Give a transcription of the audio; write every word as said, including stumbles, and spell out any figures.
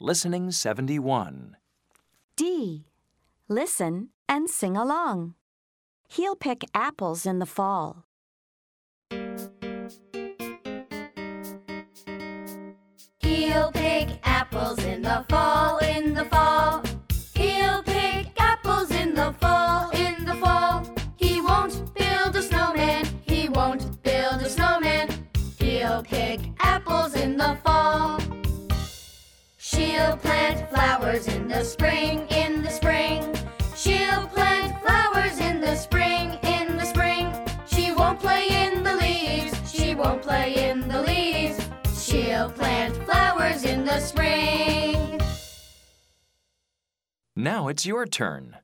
Listening seventy-one. D. Listen and sing along. He'll pick apples in the fall. He'll pick apples in the fall, in the fall. He'll pick apples in the fall, in the fall. He won't build a snowman, he won't build a snowman. He'll pick apples in the fall. She'll plant flowers in the spring, in the spring. She'll plant flowers in the spring, in the spring. She won't play in the leaves, she won't play in the leaves. She'll plant flowers in the spring. Now it's your turn.